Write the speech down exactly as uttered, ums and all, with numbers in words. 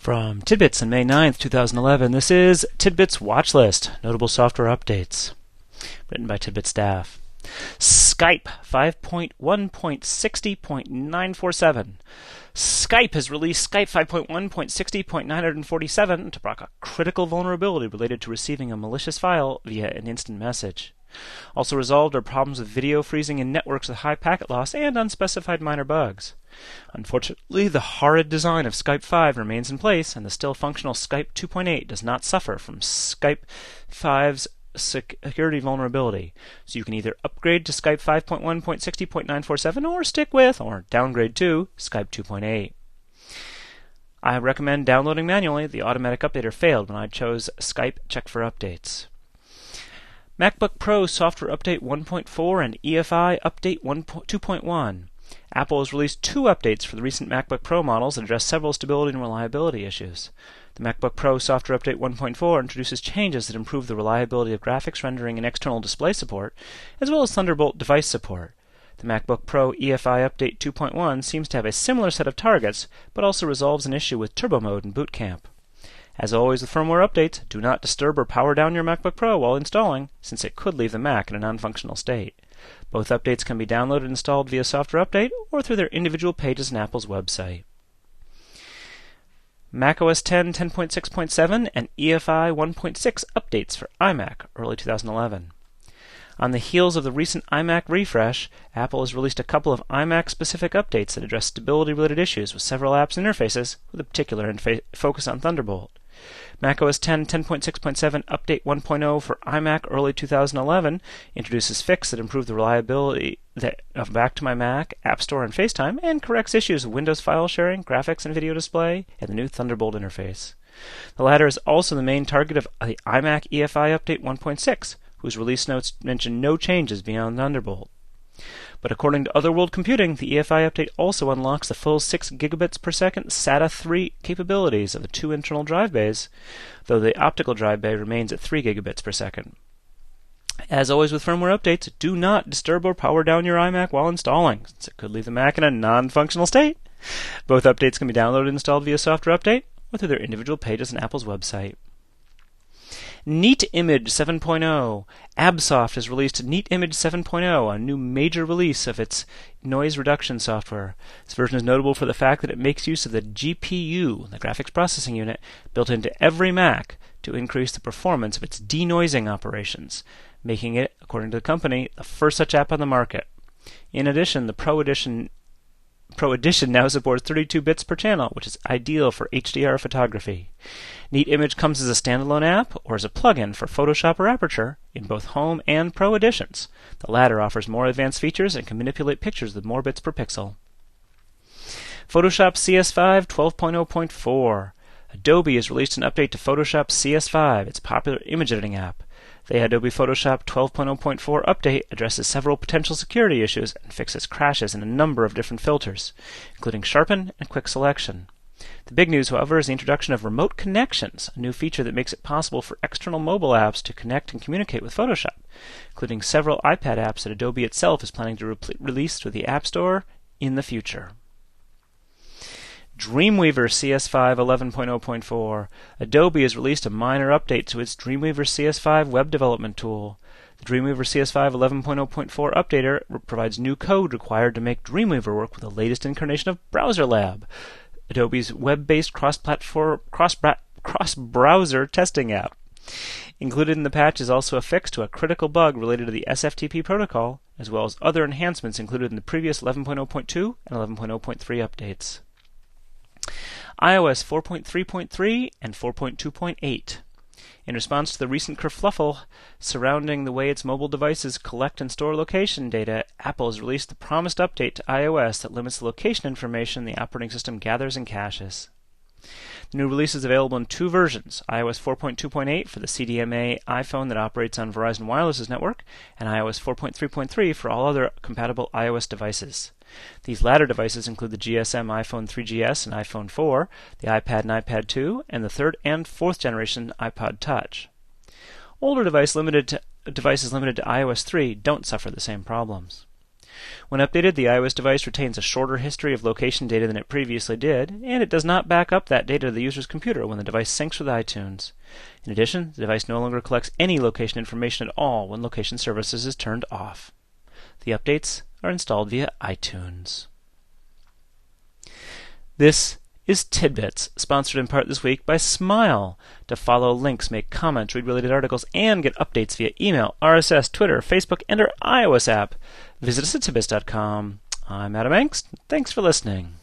From Tidbits on May ninth, two thousand eleven, this is Tidbits Watch List, Notable Software Updates, written by Tidbit staff. Skype five point one point sixty point nine four seven. Skype has released Skype five point one point sixty point nine four seven to block a critical vulnerability related to receiving a malicious file via an instant message. Also resolved are problems with video freezing in networks with high packet loss and unspecified minor bugs. Unfortunately, the horrid design of Skype five remains in place, and the still functional Skype two point eight does not suffer from Skype five's security vulnerability. So you can either upgrade to Skype five point one point sixty point nine four seven or stick with, or downgrade to, Skype two point eight. I recommend downloading manually. The automatic updater failed when I chose Skype Check for Updates. MacBook Pro Software Update one point four and E F I Update two point one. Apple has released two updates for the recent MacBook Pro models that address several stability and reliability issues. The MacBook Pro Software Update one point four introduces changes that improve the reliability of graphics rendering and external display support, as well as Thunderbolt device support. The MacBook Pro E F I Update two point one seems to have a similar set of targets, but also resolves an issue with Turbo Mode in Boot Camp. As always with firmware updates, do not disturb or power down your MacBook Pro while installing, since it could leave the Mac in a non-functional state. Both updates can be downloaded and installed via Software Update or through their individual pages on Apple's website. macOS ten ten point six point seven and E F I one point six updates for iMac, early two thousand eleven. On the heels of the recent iMac refresh, Apple has released a couple of iMac-specific updates that address stability-related issues with several apps and interfaces, with a particular infa- focus on Thunderbolt. macOS ten ten point six point seven Update one point oh for iMac early two thousand eleven introduces fixes that improve the reliability that, of Back to My Mac, App Store, and FaceTime, and corrects issues with Windows file sharing, graphics and video display, and the new Thunderbolt interface. The latter is also the main target of the iMac E F I Update one point six, whose release notes mention no changes beyond Thunderbolt. But according to Otherworld Computing, the E F I update also unlocks the full six gigabits per second SATA three capabilities of the two internal drive bays, though the optical drive bay remains at three gigabits per second. As always with firmware updates, do not disturb or power down your iMac while installing, since it could leave the Mac in a non-functional state. Both updates can be downloaded and installed via Software Update or through their individual pages on Apple's website. NeatImage seven point oh. Absoft has released NeatImage seven point oh, a new major release of its noise reduction software. This version is notable for the fact that it makes use of the G P U, the graphics processing unit, built into every Mac to increase the performance of its denoising operations, making it, according to the company, the first such app on the market. In addition, the Pro Edition Pro Edition now supports thirty-two bits per channel, which is ideal for H D R photography. NeatImage comes as a standalone app or as a plugin for Photoshop or Aperture in both Home and Pro Editions. The latter offers more advanced features and can manipulate pictures with more bits per pixel. Photoshop C S five twelve point oh point four. Adobe has released an update to Photoshop C S five, its popular image editing app. The Adobe Photoshop twelve point oh point four update addresses several potential security issues and fixes crashes in a number of different filters, including Sharpen and Quick Selection. The big news, however, is the introduction of Remote Connections, a new feature that makes it possible for external mobile apps to connect and communicate with Photoshop, including several iPad apps that Adobe itself is planning to re- release through the App Store in the future. Dreamweaver C S five eleven point oh point four. Adobe has released a minor update to its Dreamweaver C S five web development tool. The Dreamweaver C S five eleven point oh point four updater provides new code required to make Dreamweaver work with the latest incarnation of Browser Lab, Adobe's web-based cross-platform, cross-bra- cross-browser testing app. Included in the patch is also a fix to a critical bug related to the S F T P protocol, as well as other enhancements included in the previous eleven point oh point two and eleven point oh point three updates. iOS four point three point three and four point two point eight. In response to the recent kerfluffle surrounding the way its mobile devices collect and store location data, Apple has released the promised update to iOS that limits the location information the operating system gathers and caches. The new release is available in two versions, iOS four point two point eight for the C D M A iPhone that operates on Verizon Wireless's network, and iOS four point three point three for all other compatible iOS devices. These latter devices include the G S M iPhone three G S and iPhone four, the iPad and iPad two, and the third and fourth generation iPod Touch. Older device limited to, devices limited to iOS three don't suffer the same problems. When updated, the iOS device retains a shorter history of location data than it previously did, and it does not back up that data to the user's computer when the device syncs with iTunes. In addition, the device no longer collects any location information at all when location services is turned off. The updates are installed via iTunes. This is Tidbits, sponsored in part this week by Smile. To follow links, make comments, read related articles, and get updates via email, R S S, Twitter, Facebook, and our iOS app, visit us at tidbits dot com. I'm Adam Engst. Thanks for listening.